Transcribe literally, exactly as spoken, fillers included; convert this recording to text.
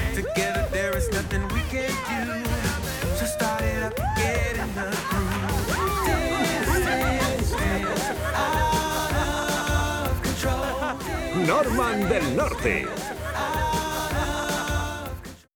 Together there is nothing we can do. So start it up, get in the groove. Dance, dance, dance, out of control. Norman del Norte.